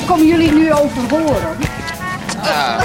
komen jullie nu over horen? Ja.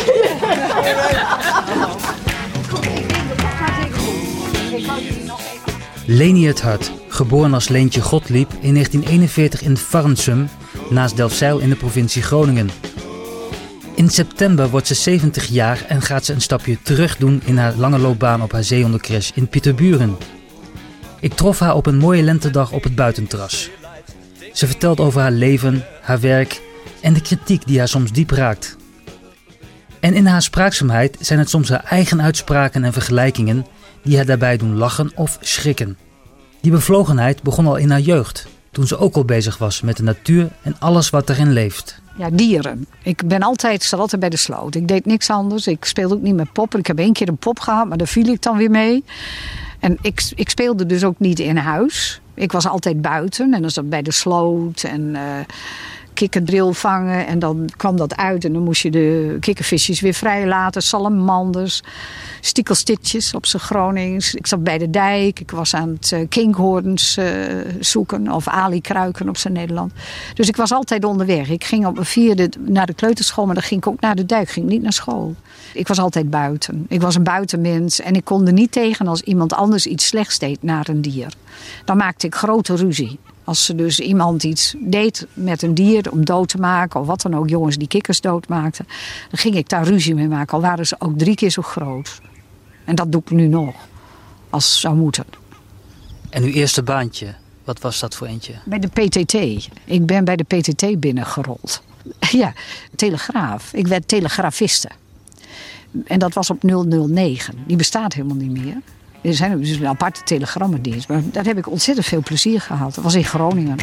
Leni het Hart, geboren als Leentje Gottlieb in 1941 in Farmsum, naast Delfzijl in de provincie Groningen. In september wordt ze 70 jaar en gaat ze een stapje terug doen in haar lange loopbaan op haar zeehondencrash in Pieterburen. Ik trof haar op een mooie lentedag op het buitenterras. Ze vertelt over haar leven, haar werk en de kritiek die haar soms diep raakt. En in haar spraakzaamheid zijn het soms haar eigen uitspraken en vergelijkingen die haar daarbij doen lachen of schrikken. Die bevlogenheid begon al in haar jeugd, toen ze ook al bezig was met de natuur en alles wat erin leeft. Ja, dieren. Ik zat altijd bij de sloot. Ik deed niks anders. Ik speelde ook niet met poppen. Ik heb 1 keer een pop gehad, maar daar viel ik dan weer mee. En ik speelde dus ook niet in huis. Ik was altijd buiten en dan zat bij de sloot en kikkerdril vangen. En dan kwam dat uit en dan moest je de kikkervisjes weer vrijlaten. Salamanders, stiekelstitjes op z'n Gronings. Ik zat bij de dijk. Ik was aan het kinkhoorns zoeken of alikruiken op zijn Nederland. Dus ik was altijd onderweg. Ik ging op mijn 4e naar de kleuterschool, maar dan ging ik ook naar de dijk. Ik ging niet naar school. Ik was altijd buiten. Ik was een buitenmens en ik kon er niet tegen als iemand anders iets slechts deed naar een dier. Dan maakte ik grote ruzie. Als ze dus iemand iets deed met een dier om dood te maken of wat dan ook, jongens die kikkers doodmaakten, dan ging ik daar ruzie mee maken. Al waren ze ook 3 keer zo groot. En dat doe ik nu nog, als het zou moeten. En uw eerste baantje, wat was dat voor eentje? Bij de PTT. Ik ben bij de PTT binnengerold. Ja, telegraaf. Ik werd telegrafiste. En dat was op 009. Die bestaat helemaal niet meer. Er zijn dus een aparte telegrammendienst. Maar daar heb ik ontzettend veel plezier gehad. Dat was in Groningen.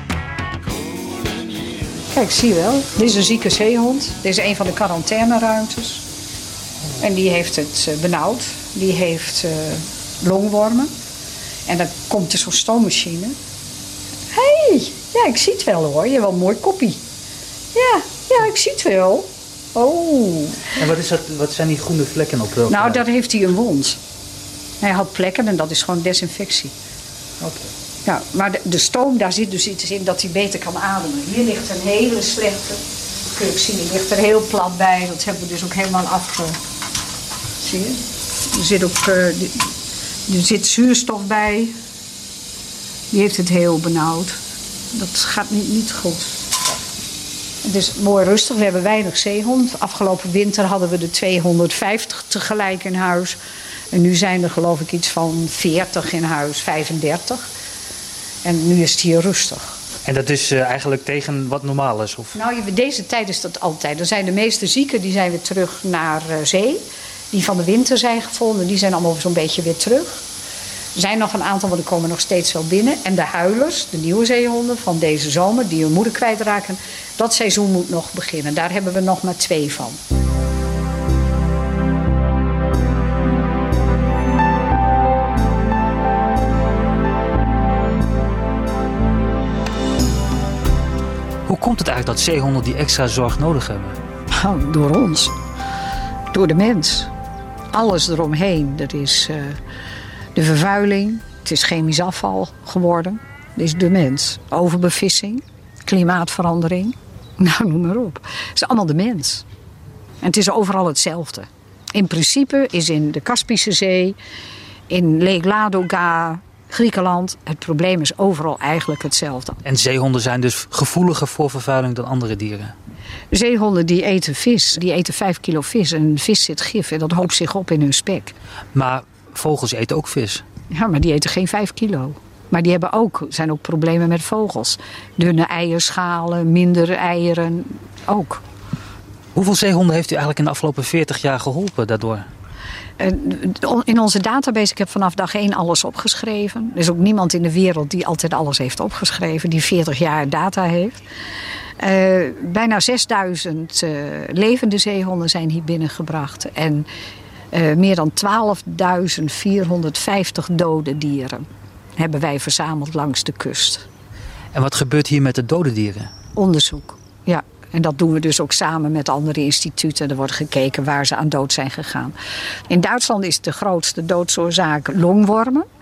Kijk, zie je wel. Dit is een zieke zeehond. Dit is een van de quarantaineruimtes. En die heeft het benauwd. Die heeft longwormen. En dan komt er zo'n stoommachine. Hé, ja, ik zie het wel hoor. Je hebt wel een mooi koppie. Ja, ik zie het wel. Oh. En wat zijn die groene vlekken op welke? Nou, daar heeft hij een wond. Hij had plekken en dat is gewoon desinfectie. Oké. Ja, maar de stoom, daar zit dus iets in dat hij beter kan ademen. Hier ligt een hele slechte, kun je ook zien, die ligt er heel plat bij. Dat hebben we dus ook helemaal Zie je? Er zit ook er zit zuurstof bij. Die heeft het heel benauwd. Dat gaat niet goed. Het is mooi rustig. We hebben weinig zeehond. Afgelopen winter hadden we er 250 tegelijk in huis. En nu zijn er geloof ik iets van 40 in huis, 35. En nu is het hier rustig. En dat is eigenlijk tegen wat normaal is? Of? Nou, deze tijd is dat altijd. Er zijn de meeste zieken, die zijn weer terug naar zee. Die van de winter zijn gevonden, die zijn allemaal zo'n beetje weer terug. Er zijn nog een aantal, want er komen nog steeds wel binnen. En de huilers, de nieuwe zeehonden van deze zomer, die hun moeder kwijtraken, dat seizoen moet nog beginnen. Daar hebben we nog maar 2 van. Hoe komt het eigenlijk dat zeehonden die extra zorg nodig hebben? Nou, door ons. Door de mens. Alles eromheen. Dat is de vervuiling. Het is chemisch afval geworden. Dat is de mens. Overbevissing. Klimaatverandering. Nou, noem maar op. Het is allemaal de mens. En het is overal hetzelfde. In principe is in de Kaspische Zee, in Lake Ladoga, Griekenland, het probleem is overal eigenlijk hetzelfde. En zeehonden zijn dus gevoeliger voor vervuiling dan andere dieren? Zeehonden die eten vis, die eten 5 kilo vis. En een vis zit gif en dat hoopt zich op in hun spek. Maar vogels eten ook vis? Ja, maar die eten geen 5 kilo. Maar die zijn ook problemen met vogels. Dunne eierschalen, minder eieren, ook. Hoeveel zeehonden heeft u eigenlijk in de afgelopen 40 jaar geholpen daardoor? In onze database, ik heb vanaf dag 1 alles opgeschreven. Er is ook niemand in de wereld die altijd alles heeft opgeschreven, die 40 jaar data heeft. Bijna 6000 levende zeehonden zijn hier binnengebracht. En meer dan 12.450 dode dieren hebben wij verzameld langs de kust. En wat gebeurt hier met de dode dieren? Onderzoek, ja. En dat doen we dus ook samen met andere instituten. Er wordt gekeken waar ze aan dood zijn gegaan. In Duitsland is de grootste doodsoorzaak longwormen.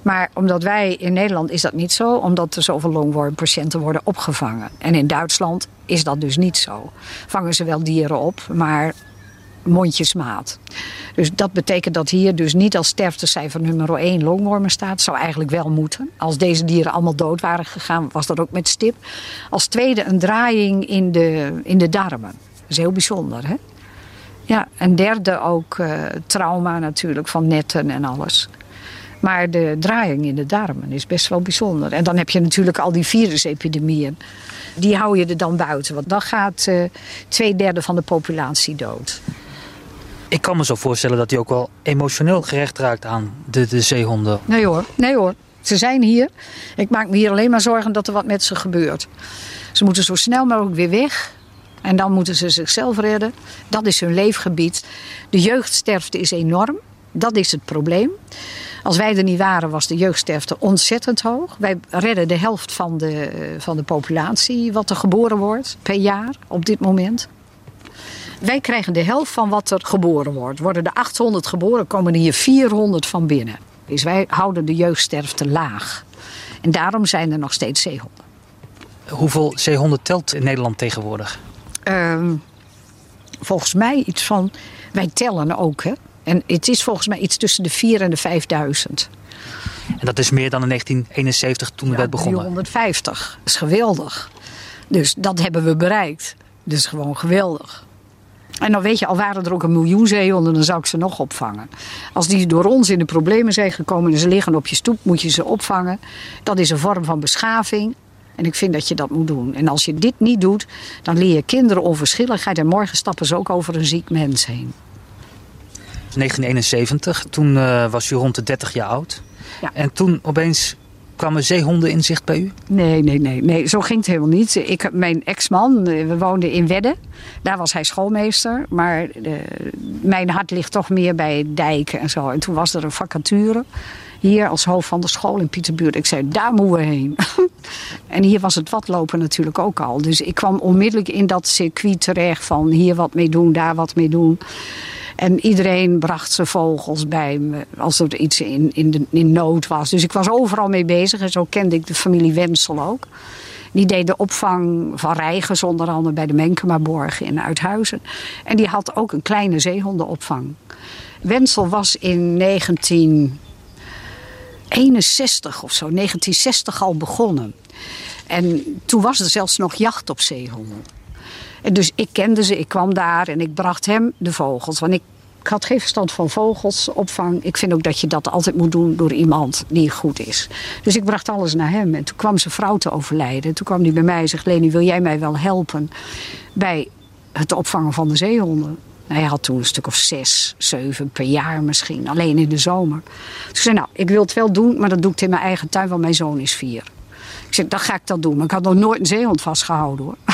Maar omdat wij in Nederland is dat niet zo, omdat er zoveel longwormpatiënten worden opgevangen. En in Duitsland is dat dus niet zo. Vangen ze wel dieren op, maar mondjesmaat. Dus dat betekent dat hier dus niet als sterftecijfer nummer 1 longwormen staat. Zou eigenlijk wel moeten. Als deze dieren allemaal dood waren gegaan, was dat ook met stip. Als tweede een draaiing in de darmen. Dat is heel bijzonder, hè? Ja, en derde ook trauma natuurlijk van netten en alles. Maar de draaiing in de darmen is best wel bijzonder. En dan heb je natuurlijk al die virusepidemieën. Die hou je er dan buiten. Want dan gaat 2/3 van de populatie dood. Ik kan me zo voorstellen dat hij ook wel emotioneel gerecht raakt aan de zeehonden. Nee hoor. Ze zijn hier. Ik maak me hier alleen maar zorgen dat er wat met ze gebeurt. Ze moeten zo snel mogelijk weer weg. En dan moeten ze zichzelf redden. Dat is hun leefgebied. De jeugdsterfte is enorm. Dat is het probleem. Als wij er niet waren, was de jeugdsterfte ontzettend hoog. Wij redden de helft van de populatie wat er geboren wordt per jaar op dit moment. Wij krijgen de helft van wat er geboren wordt. Worden er 800 geboren, komen er hier 400 van binnen. Dus wij houden de jeugdsterfte laag. En daarom zijn er nog steeds zeehonden. Hoeveel zeehonden telt in Nederland tegenwoordig? Volgens mij iets van... Wij tellen ook, hè. En het is volgens mij iets tussen de 4.000 en de 5.000. En dat is meer dan in 1971 toen het werd begonnen? 350. Dat is geweldig. Dus dat hebben we bereikt. Dat is gewoon geweldig. En dan weet je, al waren er ook 1 miljoen zeehonden, dan zou ik ze nog opvangen. Als die door ons in de problemen zijn gekomen en ze liggen op je stoep, moet je ze opvangen. Dat is een vorm van beschaving. En ik vind dat je dat moet doen. En als je dit niet doet, dan leer je kinderen onverschilligheid. En morgen stappen ze ook over een ziek mens heen. 1971, toen was u rond de 30 jaar oud. Ja. En toen opeens kwamen zeehonden in zicht bij u? Nee, zo ging het helemaal niet. Mijn ex-man, we woonden in Wedde. Daar was hij schoolmeester. Maar mijn hart ligt toch meer bij dijken en zo. En toen was er een vacature hier als hoofd van de school in Pieterbuurt. Ik zei, daar moeten we heen. En hier was het watlopen natuurlijk ook al. Dus ik kwam onmiddellijk in dat circuit terecht van hier wat mee doen, daar wat mee doen. En iedereen bracht zijn vogels bij me als er iets in nood was. Dus ik was overal mee bezig. En zo kende ik de familie Wensel ook. Die deed de opvang van reigers, onder andere bij de Menkemaborg in Uithuizen. En die had ook een kleine zeehondenopvang. Wensel was in 1961 of zo, 1960 al begonnen. En toen was er zelfs nog jacht op zeehonden. En dus ik kende ze, ik kwam daar en ik bracht hem de vogels. Want ik had geen verstand van vogelsopvang. Ik vind ook dat je dat altijd moet doen door iemand die goed is. Dus ik bracht alles naar hem. En toen kwam zijn vrouw te overlijden. En toen kwam hij bij mij en zegt, Leni, wil jij mij wel helpen bij het opvangen van de zeehonden? Nou, hij had toen een stuk of 6, 7 per jaar misschien. Alleen in de zomer. Dus ik zei, nou, ik wil het wel doen, maar dat doe ik in mijn eigen tuin, want mijn zoon is 4. Ik zei, dan ga ik dat doen. Maar ik had nog nooit een zeehond vastgehouden, hoor.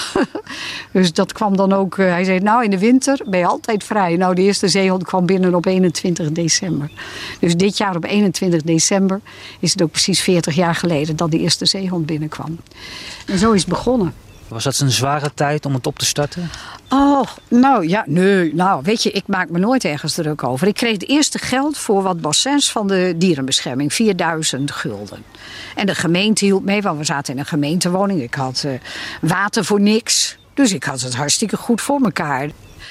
Dus dat kwam dan ook... hij zei, nou, in de winter ben je altijd vrij. Nou, de eerste zeehond kwam binnen op 21 december. Dus dit jaar op 21 december is het ook precies 40 jaar geleden dat de eerste zeehond binnenkwam. En zo is het begonnen. Was dat een zware tijd om het op te starten? Oh, nou ja, nee. Nou, weet je, ik maak me nooit ergens druk over. Ik kreeg het eerste geld voor wat bassins van de dierenbescherming. 4.000 gulden. En de gemeente hielp mee, want we zaten in een gemeentewoning. Ik had water voor niks. Dus ik had het hartstikke goed voor elkaar.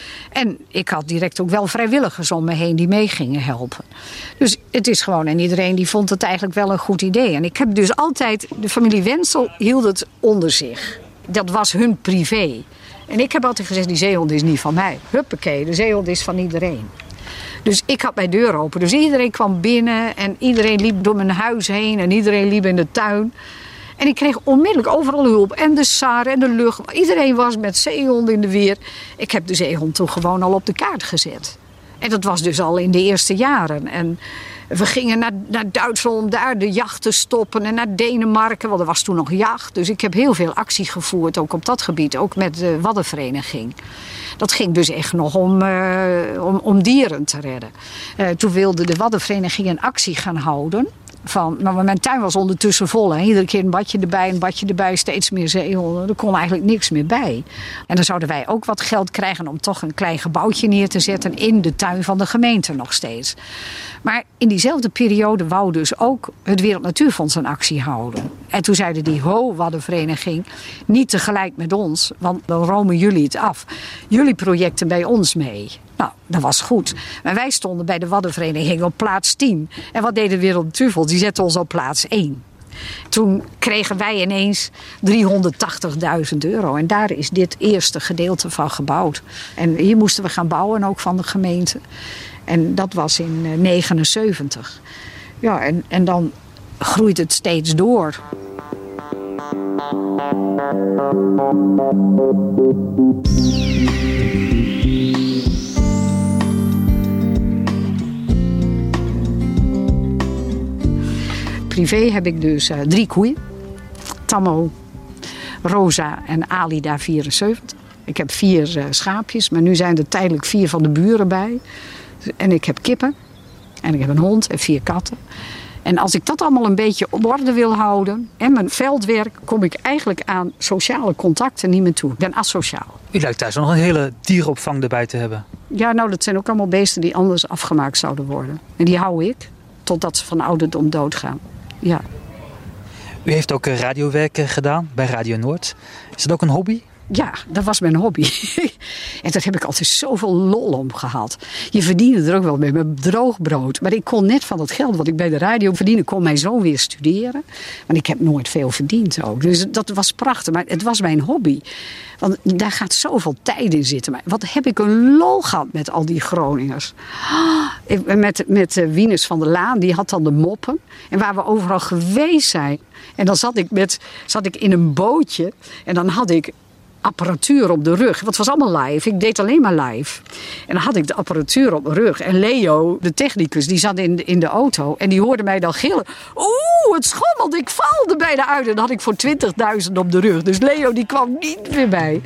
En ik had direct ook wel vrijwilligers om me heen die mee gingen helpen. Dus het is gewoon, en iedereen die vond het eigenlijk wel een goed idee. En ik heb dus altijd, de familie Wensel hield het onder zich. Dat was hun privé. En ik heb altijd gezegd, die zeehond is niet van mij. Huppakee, de zeehond is van iedereen. Dus ik had mijn deur open. Dus iedereen kwam binnen en iedereen liep door mijn huis heen. En iedereen liep in de tuin. En ik kreeg onmiddellijk overal hulp. En de SAR en de lucht. Iedereen was met zeehonden in de weer. Ik heb de zeehond toen gewoon al op de kaart gezet. En dat was dus al in de eerste jaren. En we gingen naar Duitsland om daar de jacht te stoppen. En naar Denemarken, want er was toen nog jacht. Dus ik heb heel veel actie gevoerd, ook op dat gebied. Ook met de Waddenvereniging. Dat ging dus echt nog om dieren te redden. Toen wilde de Waddenvereniging een actie gaan houden Maar mijn tuin was ondertussen vol. Hè. Iedere keer een badje erbij, steeds meer zeehonden. Er kon eigenlijk niks meer bij. En dan zouden wij ook wat geld krijgen om toch een klein gebouwtje neer te zetten in de tuin van de gemeente nog steeds. Maar in diezelfde periode wou dus ook het Wereld Natuurfonds een actie houden. En toen zeiden die Waddenvereniging, niet tegelijk met ons, want dan romen jullie het af. Jullie projecten bij ons mee. Nou, dat was goed. Maar wij stonden bij de Waddenvereniging op plaats 10. En wat deed de Wereld Natuurfonds? Die zette ons op plaats 1. Toen kregen wij ineens €380.000. En daar is dit eerste gedeelte van gebouwd. En hier moesten we gaan bouwen, ook van de gemeente. En dat was in 1979. Ja, en dan groeit het steeds door. Privé heb ik dus 3 koeien. Tammo, Rosa en Alida 74. Ik heb 4 schaapjes, maar nu zijn er tijdelijk 4 van de buren bij. En ik heb kippen. En ik heb een hond en 4 katten. En als ik dat allemaal een beetje op orde wil houden en mijn veldwerk, kom ik eigenlijk aan sociale contacten niet meer toe. Ik ben asociaal. U lijkt thuis nog een hele dierenopvang erbij te hebben. Ja, nou, dat zijn ook allemaal beesten die anders afgemaakt zouden worden. En die hou ik totdat ze van ouderdom doodgaan. Ja. U heeft ook radiowerk gedaan bij Radio Noord. Is dat ook een hobby? Ja, dat was mijn hobby. En daar heb ik altijd zoveel lol om gehad. Je verdiende er ook wel mee met droog brood. Maar ik kon net van dat geld wat ik bij de radio verdiende, kon mijn zoon weer studeren. Want ik heb nooit veel verdiend ook. Dus dat was prachtig. Maar het was mijn hobby. Want daar gaat zoveel tijd in zitten. Maar wat heb ik een lol gehad met al die Groningers. Met Wieners van der Laan, die had dan de moppen. En waar we overal geweest zijn. En dan zat ik in een bootje. En dan had ik apparatuur op de rug. Want het was allemaal live. Ik deed alleen maar live. En dan had ik de apparatuur op mijn rug. En Leo, de technicus, die zat in de auto. En die hoorde mij dan gillen. Oeh, het schommelt. Ik val er bijna uit. En dan had ik voor 20.000 op de rug. Dus Leo, die kwam niet meer bij.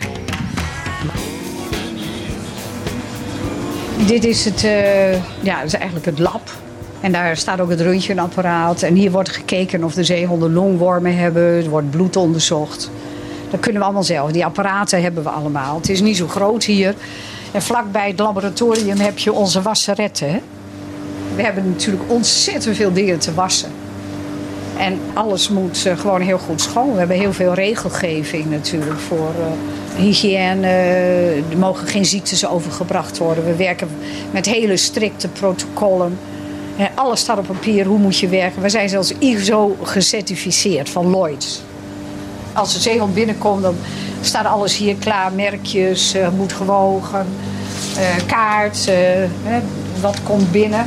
Dit is het, dat is eigenlijk het lab. En daar staat ook het röntgenapparaat. En hier wordt gekeken of de zeehonden longwormen hebben. Er wordt bloed onderzocht. Dat kunnen we allemaal zelf. Die apparaten hebben we allemaal. Het is niet zo groot hier. En vlakbij het laboratorium heb je onze wasseretten. Hè? We hebben natuurlijk ontzettend veel dingen te wassen. En alles moet gewoon heel goed schoon. We hebben heel veel regelgeving natuurlijk voor hygiëne. Er mogen geen ziektes overgebracht worden. We werken met hele strikte protocollen. En alles staat op papier. Hoe moet je werken? We zijn zelfs ISO gecertificeerd van Lloyds. Als de zeehond binnenkomt, dan staat alles hier klaar. Merkjes, moet gewogen, kaart, wat komt binnen.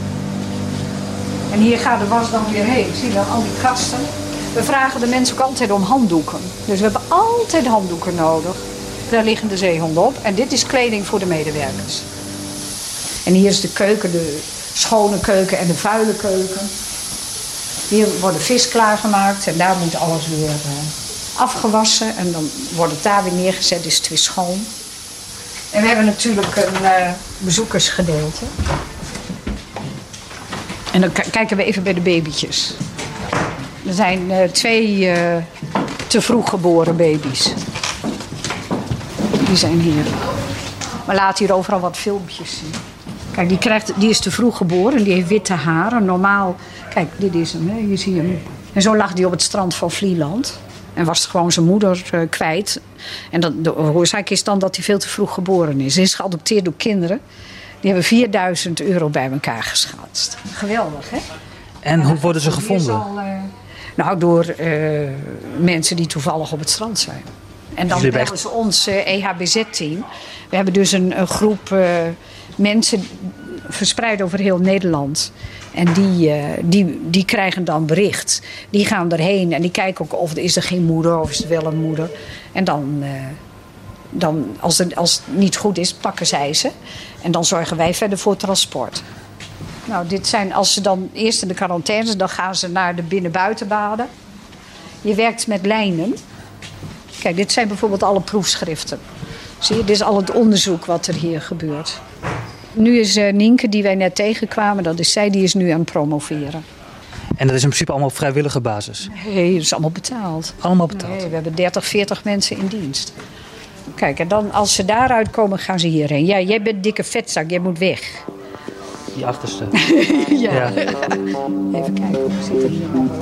En hier gaat de was dan weer heen. Zie je dan al die kasten? We vragen de mensen ook altijd om handdoeken. Dus we hebben altijd handdoeken nodig. Daar liggen de zeehonden op. En dit is kleding voor de medewerkers. En hier is de keuken, de schone keuken en de vuile keuken. Hier wordt de vis klaargemaakt en daar moet alles weer afgewassen. En dan wordt het daar weer neergezet, is het weer schoon. En we hebben natuurlijk een bezoekersgedeelte. En dan kijken we even bij de babytjes. Er zijn 2 te vroeg geboren baby's. Die zijn hier. We laten hier overal wat filmpjes zien. Kijk, die is te vroeg geboren. Die heeft witte haren. Normaal, kijk, dit is hem. Hè? Hier zie je hem. En zo lag hij op het strand van Vlieland. En was gewoon zijn moeder kwijt. En de oorzaak is dan dat hij veel te vroeg geboren is. Hij is geadopteerd door kinderen. Die hebben €4.000 bij elkaar geschatst. Geweldig, hè? En hoe worden ze gevonden? Nou, door mensen die toevallig op het strand zijn. En dan bellen ze ons EHBZ-team. We hebben dus een groep mensen verspreid over heel Nederland. En die krijgen dan bericht. Die gaan erheen en die kijken ook of is er geen moeder of is er wel een moeder. En dan als het niet goed is, pakken zij ze. En dan zorgen wij verder voor transport. Nou, dit zijn, als ze dan eerst in de quarantaine zijn, dan gaan ze naar de binnen-buitenbaden. Je werkt met lijnen. Kijk, dit zijn bijvoorbeeld alle proefschriften. Zie je, dit is al het onderzoek wat er hier gebeurt. Nu is Nienke, die wij net tegenkwamen, dat is zij, die is nu aan het promoveren. En dat is in principe allemaal op vrijwillige basis? Nee, dat is allemaal betaald. Allemaal betaald? Nee, we hebben 30, 40 mensen in dienst. Kijk, en dan als ze daaruit komen, gaan ze hierheen. Ja, jij bent dikke vetzak, jij moet weg. Die achterste. Ja. Even kijken, hoe zit het hier nou?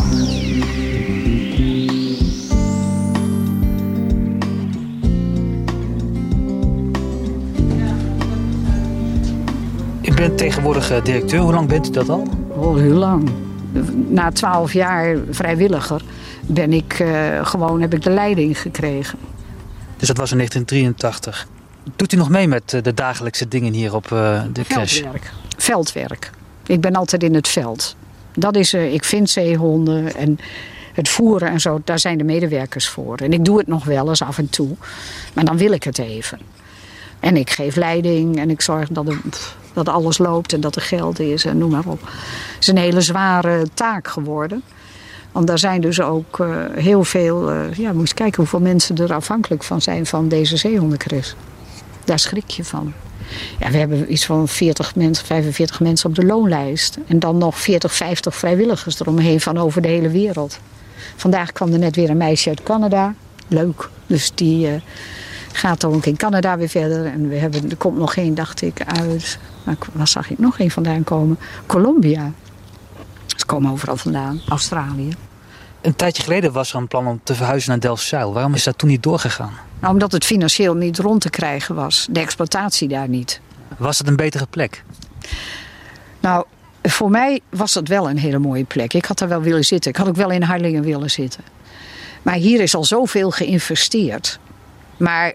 U bent tegenwoordig directeur. Hoe lang bent u dat al? Oh, heel lang. Na 12 jaar vrijwilliger heb ik de leiding gekregen. Dus dat was in 1983. Doet u nog mee met de dagelijkse dingen hier op de crash? Veldwerk. Ik ben altijd in het veld. Dat is, ik vind zeehonden en het voeren en zo, daar zijn de medewerkers voor. En ik doe het nog wel eens af en toe. Maar dan wil ik het even. En ik geef leiding en ik zorg dat alles loopt en dat er geld is en noem maar op. Het is een hele zware taak geworden. Want daar zijn dus ook heel veel... moet eens kijken hoeveel mensen er afhankelijk van zijn van deze zeehondencrash. Daar schrik je van. Ja, we hebben iets van 45 mensen op de loonlijst. En dan nog 40, 50 vrijwilligers eromheen van over de hele wereld. Vandaag kwam er net weer een meisje uit Canada. Leuk. Dus die gaat ook in Canada weer verder. En er komt nog één, dacht ik, uit... Waar zag ik nog één vandaan komen? Colombia. Ze komen overal vandaan. Australië. Een tijdje geleden was er een plan om te verhuizen naar Delfzijl. Waarom is dat toen niet doorgegaan? Nou, omdat het financieel niet rond te krijgen was. De exploitatie daar niet. Was het een betere plek? Nou, voor mij was het wel een hele mooie plek. Ik had daar wel willen zitten. Ik had ook wel in Harlingen willen zitten. Maar hier is al zoveel geïnvesteerd. Maar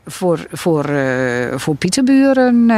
voor Pieterburen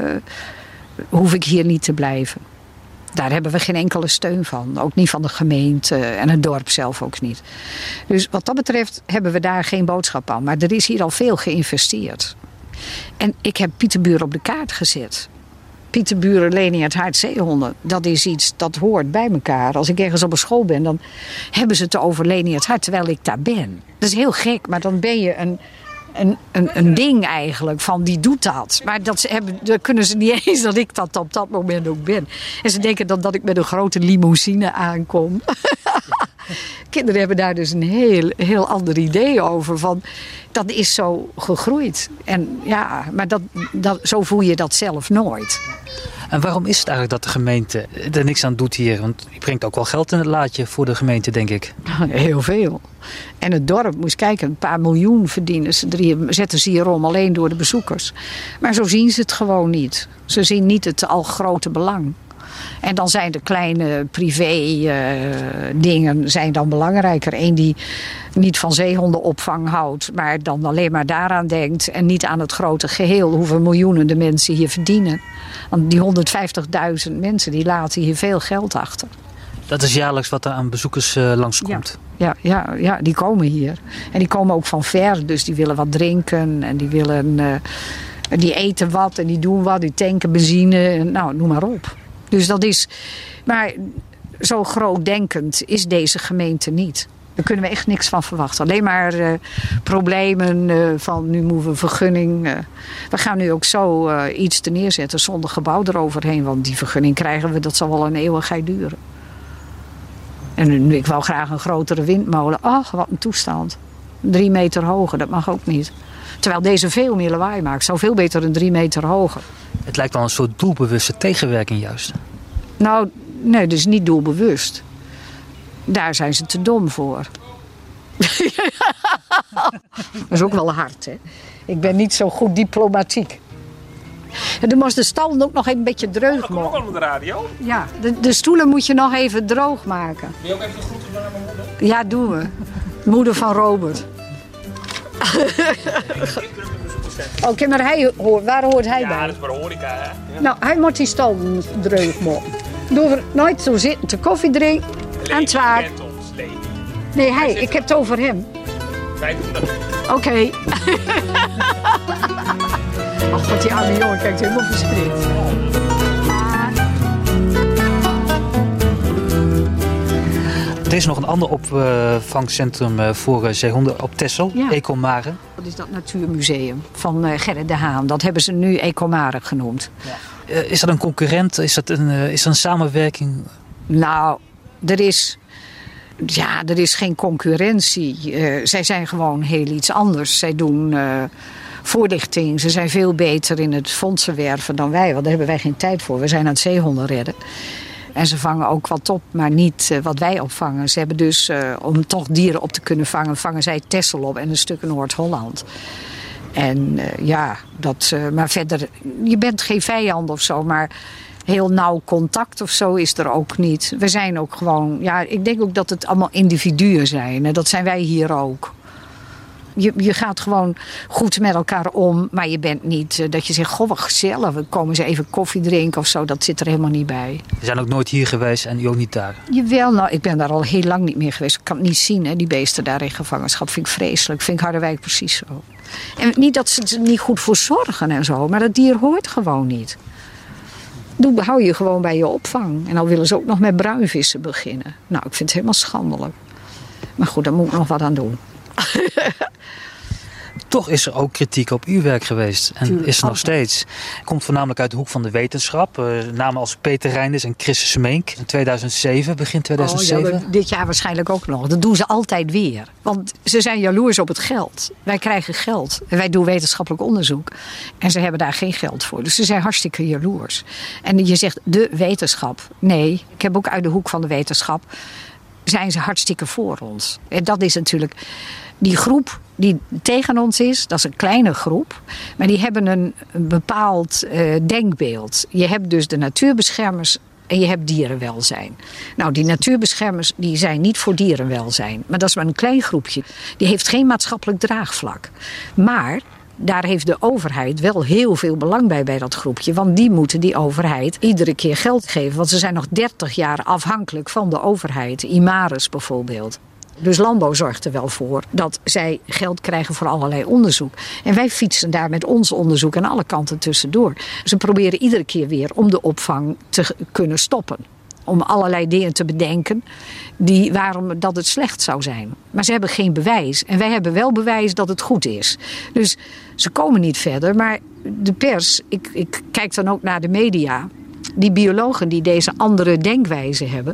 hoef ik hier niet te blijven. Daar hebben we geen enkele steun van. Ook niet van de gemeente en het dorp zelf ook niet. Dus wat dat betreft hebben we daar geen boodschap aan. Maar er is hier al veel geïnvesteerd. En ik heb Pieterburen op de kaart gezet. Pieterburen, Leni het Hart, zeehonden. Dat is iets dat hoort bij elkaar. Als ik ergens op een school ben, dan hebben ze het over Leni het Hart terwijl ik daar ben. Dat is heel gek, maar dan ben je een ding eigenlijk van die doet dat. Maar dat kunnen ze niet eens dat ik dat op dat moment ook ben. En ze denken dan dat ik met een grote limousine aankom. Kinderen hebben daar dus een heel ander idee over. Van, dat is zo gegroeid. En ja, maar zo voel je dat zelf nooit. En waarom is het eigenlijk dat de gemeente er niks aan doet hier? Want je brengt ook wel geld in het laadje voor de gemeente, denk ik. Heel veel. En het dorp, moest kijken, een paar miljoen verdienen zetten ze hierom alleen door de bezoekers. Maar zo zien ze het gewoon niet. Ze zien niet het al grote belang. En dan zijn de kleine privé dingen zijn dan belangrijker. Eén die niet van zeehondenopvang houdt, maar dan alleen maar daaraan denkt en niet aan het grote geheel, hoeveel miljoenen de mensen hier verdienen. Want die 150.000 mensen die laten hier veel geld achter. Dat is jaarlijks wat er aan bezoekers langskomt. Ja, die komen hier. En die komen ook van ver, dus die willen wat drinken en die eten wat en die doen wat, die tanken benzine, nou, noem maar op. Dus dat is, maar zo grootdenkend is deze gemeente niet. Daar kunnen we echt niks van verwachten. Alleen maar problemen van nu moeten we een vergunning. We gaan nu ook zo iets te neerzetten zonder gebouw eroverheen. Want die vergunning krijgen we, dat zal wel een eeuwigheid duren. En ik wou graag een grotere windmolen. Ach, wat een toestand. 3 meter hoger, dat mag ook niet. Terwijl deze veel meer lawaai maakt. Zou veel beter een 3 meter hoger. Het lijkt wel een soort doelbewuste tegenwerking juist. Nou, nee, dus niet doelbewust. Daar zijn ze te dom voor. Dat is ook wel hard, hè. Ik ben niet zo goed diplomatiek. En dan moest de stal ook nog een beetje droog maken. Kom ook al op de radio? Ja, de stoelen moet je nog even droog maken. Wil je ook even de groeten doen aan mijn moeder? Ja, doen we. Moeder van Robert. Oké, maar waar hoort hij bij? Ja, dat is maar horeca, hè? Ja. Nou, hij moet die stal droog maken. Door we nooit zo zitten te koffie drinken. En het zwaar. Nee, ik heb het over hem. Wij doen dat. Oké. Ach, wat die arme jongen kijkt helemaal verstrikt. Er is nog een ander opvangcentrum voor zeehonden op Texel, Ja. Ecomare. Dat is dat natuurmuseum van Gerrit de Haan. Dat hebben ze nu Ecomare genoemd. Ja. Is dat een concurrent? Is dat een samenwerking? Nou, er is Ja, er is geen concurrentie. Zij zijn gewoon heel iets anders. Zij doen voorlichting. Ze zijn veel beter in het fondsen werven dan wij. Want daar hebben wij geen tijd voor. We zijn aan het zeehonden redden. En ze vangen ook wat op, maar niet wat wij opvangen. Ze hebben dus, om toch dieren op te kunnen vangen, vangen zij Texel op en een stuk Noord-Holland. En maar verder, je bent geen vijand of zo, maar heel nauw contact of zo is er ook niet. We zijn ook gewoon, ik denk ook dat het allemaal individuen zijn. En dat zijn wij hier ook. Je gaat gewoon goed met elkaar om, maar je bent niet dat je zegt, goh, wat gezellig, we komen eens even koffie drinken of zo. Dat zit er helemaal niet bij. We zijn ook nooit hier geweest en u ook niet daar? Jawel, nou, ik ben daar al heel lang niet meer geweest. Ik kan het niet zien, hè, die beesten daar in gevangenschap. Vind ik vreselijk. Vind ik Harderwijk precies zo. En niet dat ze er niet goed voor zorgen en zo, maar dat dier hoort gewoon niet. Hou je gewoon bij je opvang. En dan willen ze ook nog met bruinvissen beginnen. Nou, ik vind het helemaal schandelijk. Maar goed, daar moet ik nog wat aan doen. Toch is er ook kritiek op uw werk geweest. En Tuurlijk, is er nog steeds. Komt voornamelijk uit de hoek van de wetenschap. Namen als Peter Reinders en Chris Smeink. In 2007, begin 2007. Ja, dit jaar waarschijnlijk ook nog. Dat doen ze altijd weer. Want ze zijn jaloers op het geld. Wij krijgen geld. En wij doen wetenschappelijk onderzoek. En ze hebben daar geen geld voor. Dus ze zijn hartstikke jaloers. En je zegt de wetenschap. Nee, ik heb ook uit de hoek van de wetenschap. Zijn ze hartstikke voor ons. En dat is natuurlijk die groep die tegen ons is, dat is een kleine groep. Maar die hebben een bepaald denkbeeld. Je hebt dus de natuurbeschermers en je hebt dierenwelzijn. Nou, die natuurbeschermers die zijn niet voor dierenwelzijn. Maar dat is maar een klein groepje. Die heeft geen maatschappelijk draagvlak. Maar daar heeft de overheid wel heel veel belang bij dat groepje. Want die moeten die overheid iedere keer geld geven. Want ze zijn nog 30 jaar afhankelijk van de overheid. Imaris bijvoorbeeld. Dus landbouw zorgt er wel voor dat zij geld krijgen voor allerlei onderzoek. En wij fietsen daar met ons onderzoek aan alle kanten tussendoor. Ze proberen iedere keer weer om de opvang te kunnen stoppen. Om allerlei dingen te bedenken waarom dat het slecht zou zijn. Maar ze hebben geen bewijs. En wij hebben wel bewijs dat het goed is. Dus ze komen niet verder. Maar de pers, ik kijk dan ook naar de media. Die biologen die deze andere denkwijze hebben,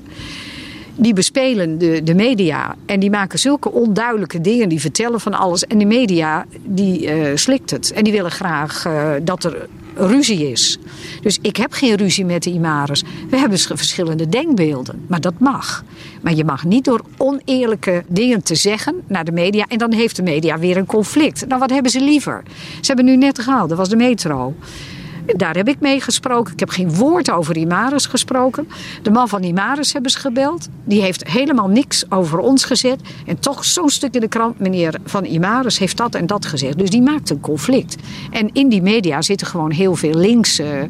die bespelen de media. En die maken zulke onduidelijke dingen. Die vertellen van alles. En de media die slikt het. En die willen graag dat er ruzie is. Dus ik heb geen ruzie met de Imaris. We hebben verschillende denkbeelden. Maar dat mag. Maar je mag niet door oneerlijke dingen te zeggen naar de media. En dan heeft de media weer een conflict. Nou, wat hebben ze liever? Ze hebben nu net gehaald. Dat was de metro. Daar heb ik mee gesproken. Ik heb geen woord over Imaris gesproken. De man van Imaris hebben ze gebeld. Die heeft helemaal niks over ons gezet. En toch zo'n stuk in de krant, meneer van Imaris heeft dat en dat gezegd. Dus die maakt een conflict. En in die media zitten gewoon heel veel linkse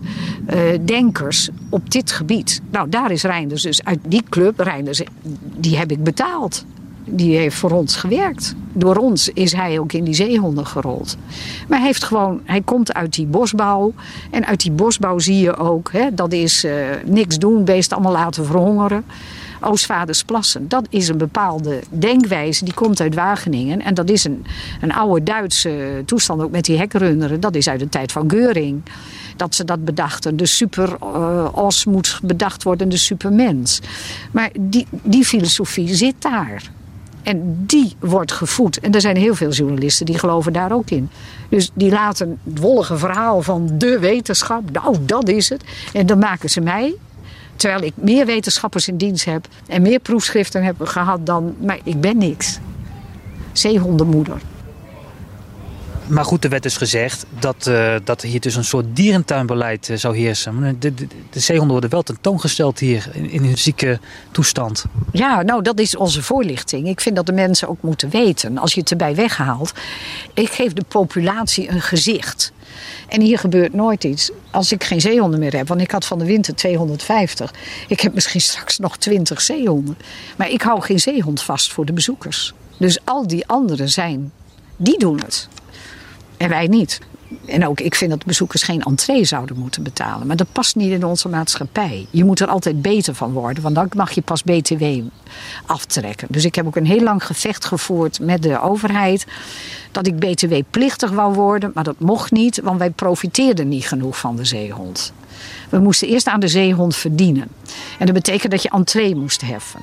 denkers op dit gebied. Nou, daar is Reinders dus uit die club. Reinders, die heb ik betaald. Die heeft voor ons gewerkt. Door ons is hij ook in die zeehonden gerold. Maar hij komt uit die bosbouw. En uit die bosbouw zie je ook, dat is niks doen, beest allemaal laten verhongeren. Oostvaardersplassen, dat is een bepaalde denkwijze, die komt uit Wageningen. En dat is een oude Duitse toestand, ook met die hekrunderen. Dat is uit de tijd van Göring. Dat ze dat bedachten. De super-os moet bedacht worden, de supermens. Maar die filosofie zit daar. En die wordt gevoed. En er zijn heel veel journalisten die geloven daar ook in. Dus die laten het wollige verhaal van de wetenschap. Nou, dat is het. En dan maken ze mij. Terwijl ik meer wetenschappers in dienst heb. En meer proefschriften heb gehad dan. Maar ik ben niks. Zeehondenmoeder. Maar goed, er werd dus gezegd dat hier dus een soort dierentuinbeleid zou heersen. De zeehonden worden wel tentoongesteld hier in hun zieke toestand. Ja, nou dat is onze voorlichting. Ik vind dat de mensen ook moeten weten. Als je het erbij weghaalt. Ik geef de populatie een gezicht. En hier gebeurt nooit iets. Als ik geen zeehonden meer heb. Want ik had van de winter 250. Ik heb misschien straks nog 20 zeehonden. Maar ik hou geen zeehond vast voor de bezoekers. Dus al die anderen die doen het. En wij niet. En ook, ik vind dat bezoekers geen entree zouden moeten betalen. Maar dat past niet in onze maatschappij. Je moet er altijd beter van worden. Want dan mag je pas BTW aftrekken. Dus ik heb ook een heel lang gevecht gevoerd met de overheid. Dat ik BTW-plichtig wou worden. Maar dat mocht niet. Want wij profiteerden niet genoeg van de zeehond. We moesten eerst aan de zeehond verdienen. En dat betekent dat je entree moest heffen.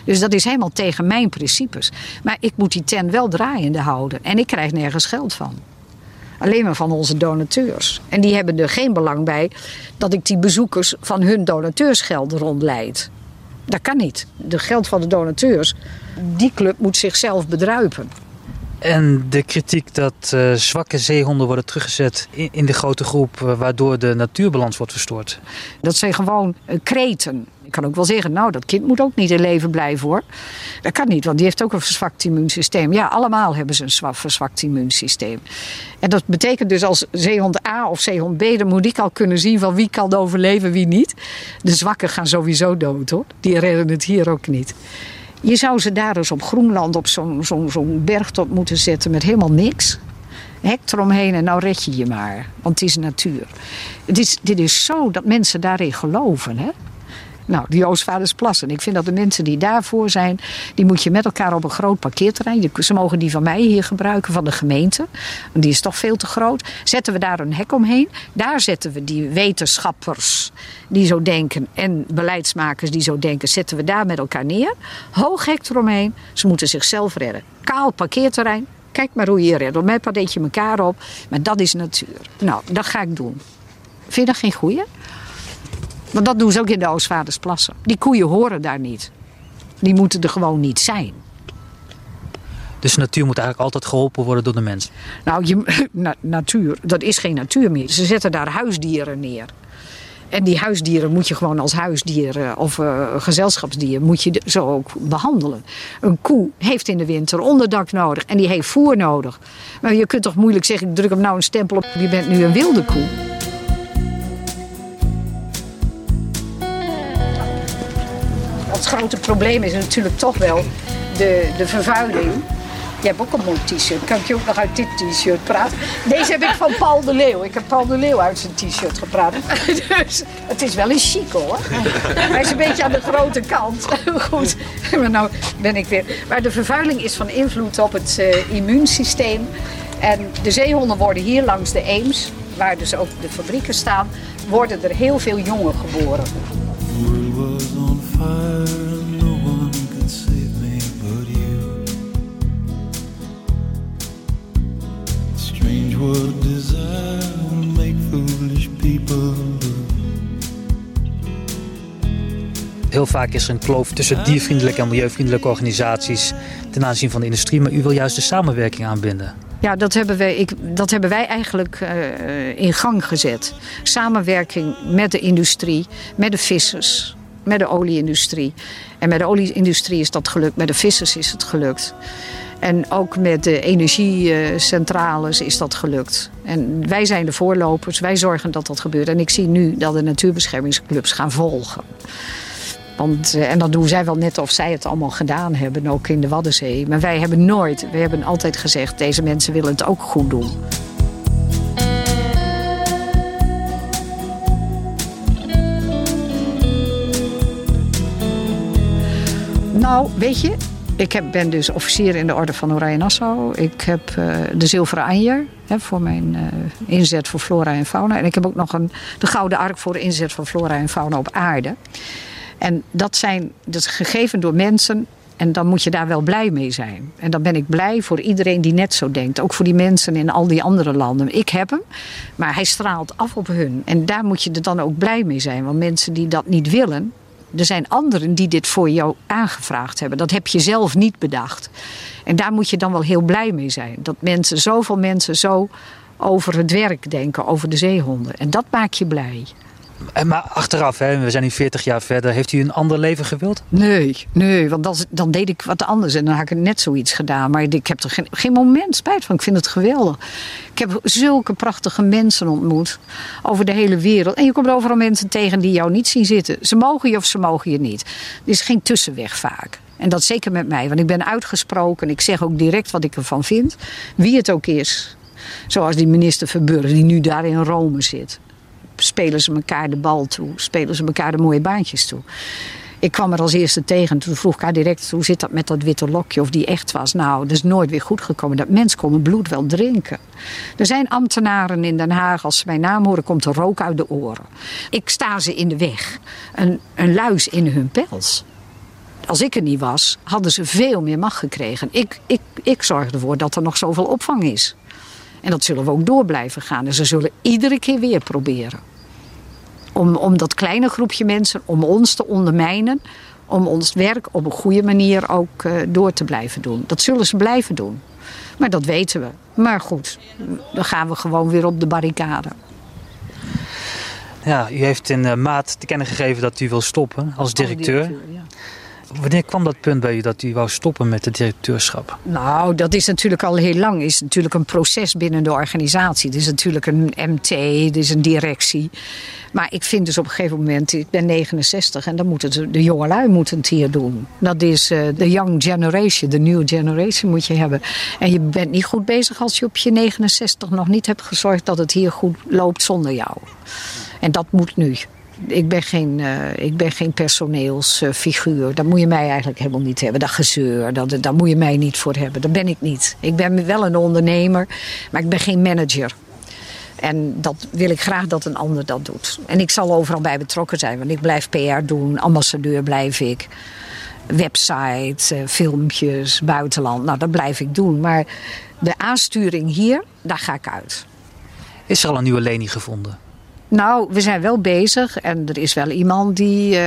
Dus dat is helemaal tegen mijn principes. Maar ik moet die tent wel draaiende houden. En ik krijg nergens geld van. Alleen maar van onze donateurs. En die hebben er geen belang bij dat ik die bezoekers van hun donateursgeld rondleid. Dat kan niet. De geld van de donateurs, die club moet zichzelf bedruipen. En de kritiek dat zwakke zeehonden worden teruggezet in de grote groep, waardoor de natuurbalans wordt verstoord. Dat zijn gewoon kreten. Ik kan ook wel zeggen, nou, dat kind moet ook niet in leven blijven hoor. Dat kan niet, want die heeft ook een verzwakt immuunsysteem. Ja, allemaal hebben ze een verzwakt immuunsysteem. En dat betekent dus als zeehond A of zeehond B, dan moet ik al kunnen zien van wie kan overleven, wie niet. De zwakken gaan sowieso dood hoor. Die redden het hier ook niet. Je zou ze daar dus op Groenland op zo'n bergtop moeten zetten met helemaal niks. Hek eromheen en nou red je je maar. Want het is natuur. Dit is zo dat mensen daarin geloven. Hè? Nou, die Oostvaardersplassen. Ik vind dat de mensen die daarvoor zijn, die moet je met elkaar op een groot parkeerterrein. Ze mogen die van mij hier gebruiken, van de gemeente. Die is toch veel te groot. Zetten we daar een hek omheen. Daar zetten we die wetenschappers die zo denken en beleidsmakers die zo denken, zetten we daar met elkaar neer. Hoog hek eromheen. Ze moeten zichzelf redden. Kaal parkeerterrein. Kijk maar hoe je redt. Op mij padeet je elkaar op. Maar dat is natuur. Nou, dat ga ik doen. Vind je dat geen goeie? Want dat doen ze ook in de Oostvaardersplassen. Die koeien horen daar niet. Die moeten er gewoon niet zijn. Dus de natuur moet eigenlijk altijd geholpen worden door de mens? Nou, natuur, dat is geen natuur meer. Ze zetten daar huisdieren neer. En die huisdieren moet je gewoon als huisdieren of gezelschapsdier moet je zo ook behandelen. Een koe heeft in de winter onderdak nodig en die heeft voer nodig. Maar je kunt toch moeilijk zeggen, ik druk hem nou een stempel op, je bent nu een wilde koe. Het grote probleem is natuurlijk toch wel de vervuiling. Je hebt ook een mooi t-shirt. Kan ik je ook nog uit dit t-shirt praten? Deze heb ik van Paul de Leeuw. Ik heb Paul de Leeuw uit zijn t-shirt gepraat. Dus het is wel een chic hoor. Hij is een beetje aan de grote kant. Goed, maar nou ben ik weer. Maar de vervuiling is van invloed op het immuunsysteem. En de zeehonden worden hier langs de Eems, waar dus ook de fabrieken staan, worden er heel veel jongen geboren. Heel vaak is er een kloof tussen diervriendelijke en milieuvriendelijke organisaties ten aanzien van de industrie, maar u wil juist de samenwerking aanbinden. Ja, dat hebben wij eigenlijk in gang gezet. Samenwerking met de industrie, met de vissers, met de olieindustrie. En met de olieindustrie is dat gelukt, met de vissers is het gelukt. En ook met de energiecentrales is dat gelukt. En wij zijn de voorlopers, wij zorgen dat dat gebeurt. En ik zie nu dat de natuurbeschermingsclubs gaan volgen. En dat doen zij wel net of zij het allemaal gedaan hebben, ook in de Waddenzee. Maar wij hebben altijd gezegd, deze mensen willen het ook goed doen. Nou, weet je, ik ben dus officier in de Orde van Oranje-Nassau. Ik heb de Zilveren Anjer voor mijn inzet voor flora en fauna. En ik heb ook nog de Gouden Ark voor de inzet van flora en fauna op aarde. En dat is gegeven door mensen en dan moet je daar wel blij mee zijn. En dan ben ik blij voor iedereen die net zo denkt. Ook voor die mensen in al die andere landen. Ik heb hem, maar hij straalt af op hun. En daar moet je er dan ook blij mee zijn. Want mensen die dat niet willen, er zijn anderen die dit voor jou aangevraagd hebben. Dat heb je zelf niet bedacht. En daar moet je dan wel heel blij mee zijn. Dat zoveel mensen zo over het werk denken, over de zeehonden. En dat maakt je blij. Maar achteraf, we zijn nu 40 jaar verder, heeft u een ander leven gewild? Nee, want dan deed ik wat anders en dan had ik net zoiets gedaan. Maar ik heb er geen moment spijt van. Ik vind het geweldig. Ik heb zulke prachtige mensen ontmoet over de hele wereld. En je komt overal mensen tegen die jou niet zien zitten. Ze mogen je of ze mogen je niet. Er is geen tussenweg vaak. En dat zeker met mij, want ik ben uitgesproken. Ik zeg ook direct wat ik ervan vind. Wie het ook is. Zoals die minister Verburg die nu daar in Rome zit. Spelen ze elkaar de bal toe. Spelen ze elkaar de mooie baantjes toe. Ik kwam er als eerste tegen. Toen vroeg ik haar direct, hoe zit dat met dat witte lokje? Of die echt was. Nou, dat is nooit weer goed gekomen. Dat mens kon mijn bloed wel drinken. Er zijn ambtenaren in Den Haag. Als ze mijn naam horen, komt er rook uit de oren. Ik sta ze in de weg. Een luis in hun pels. Als ik er niet was, hadden ze veel meer macht gekregen. Ik zorg ervoor dat er nog zoveel opvang is. En dat zullen we ook door blijven gaan. En ze zullen iedere keer weer proberen. Om dat kleine groepje mensen, om ons te ondermijnen. Om ons werk op een goede manier ook door te blijven doen. Dat zullen ze blijven doen. Maar dat weten we. Maar goed, dan gaan we gewoon weer op de barricade. Ja, u heeft in maart te kennen gegeven dat u wil stoppen als directeur. Ja. Wanneer kwam dat punt bij u dat u wou stoppen met het directeurschap? Nou, dat is natuurlijk al heel lang. Het is natuurlijk een proces binnen de organisatie. Het is natuurlijk een MT, het is een directie. Maar ik vind dus op een gegeven moment, ik ben 69 en dan moeten de jongelui moeten het hier doen. Dat is de young generation, de new generation moet je hebben. En je bent niet goed bezig als je op je 69 nog niet hebt gezorgd dat het hier goed loopt zonder jou. En dat moet nu. Ik ben geen personeelsfiguur. Dat moet je mij eigenlijk helemaal niet hebben. Dat gezeur, daar moet je mij niet voor hebben. Dat ben ik niet. Ik ben wel een ondernemer, maar ik ben geen manager. En dat wil ik graag dat een ander dat doet. En ik zal overal bij betrokken zijn, want ik blijf PR doen. Ambassadeur blijf ik. Website, filmpjes, buitenland. Nou, dat blijf ik doen. Maar de aansturing hier, daar ga ik uit. Is er al een nieuwe Leni gevonden? Nou, we zijn wel bezig en er is wel iemand die,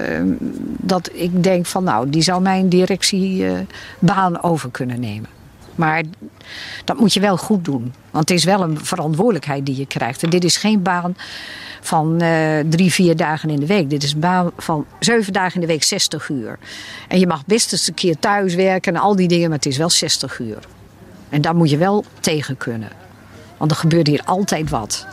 dat ik denk van nou, die zou mijn directiebaan over kunnen nemen. Maar dat moet je wel goed doen, want het is wel een verantwoordelijkheid die je krijgt. En dit is geen baan van 3-4 dagen in de week. Dit is een baan van 7 dagen in de week, 60 uur. En je mag best eens een keer thuis werken en al die dingen, maar het is wel 60 uur. En daar moet je wel tegen kunnen, want er gebeurt hier altijd wat.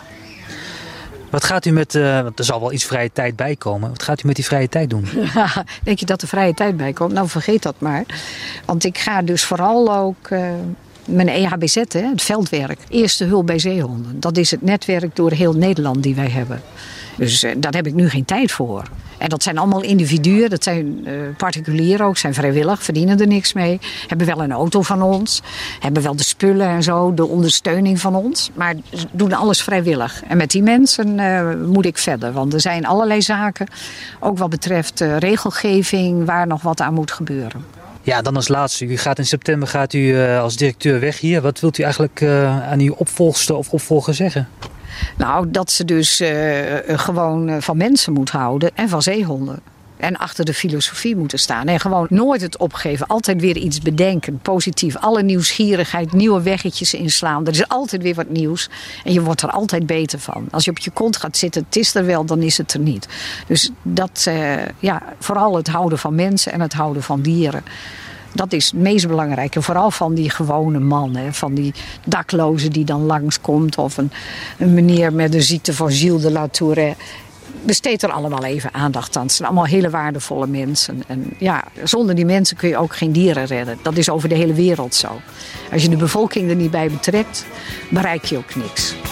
Wat gaat u met, want er zal wel iets vrije tijd bij komen. Wat gaat u met die vrije tijd doen? Denk je dat er vrije tijd bij komt? Nou, vergeet dat maar. Want ik ga dus vooral ook mijn EHBZ, het veldwerk. Eerste hulp bij zeehonden. Dat is het netwerk door heel Nederland die wij hebben. Dus daar heb ik nu geen tijd voor. En dat zijn allemaal individuen, dat zijn particulieren ook, zijn vrijwillig, verdienen er niks mee. Hebben wel een auto van ons, hebben wel de spullen en zo, de ondersteuning van ons. Maar doen alles vrijwillig. En met die mensen moet ik verder, want er zijn allerlei zaken, ook wat betreft regelgeving, waar nog wat aan moet gebeuren. Ja, dan als laatste. In september gaat u als directeur weg hier. Wat wilt u eigenlijk aan uw opvolgster of opvolger zeggen? Nou, dat ze dus gewoon van mensen moet houden en van zeehonden. En achter de filosofie moeten staan. En gewoon nooit het opgeven. Altijd weer iets bedenken. Positief. Alle nieuwsgierigheid. Nieuwe weggetjes inslaan. Er is altijd weer wat nieuws. En je wordt er altijd beter van. Als je op je kont gaat zitten. Het is er wel, dan is het er niet. Dus dat, vooral het houden van mensen en het houden van dieren. Dat is het meest belangrijke. Vooral van die gewone man. Hè. Van die dakloze die dan langskomt. Of een meneer met de ziekte van Gilles de La Tourette. Besteed er allemaal even aandacht aan. Het zijn allemaal hele waardevolle mensen. En ja, zonder die mensen kun je ook geen dieren redden. Dat is over de hele wereld zo. Als je de bevolking er niet bij betrekt, bereik je ook niks.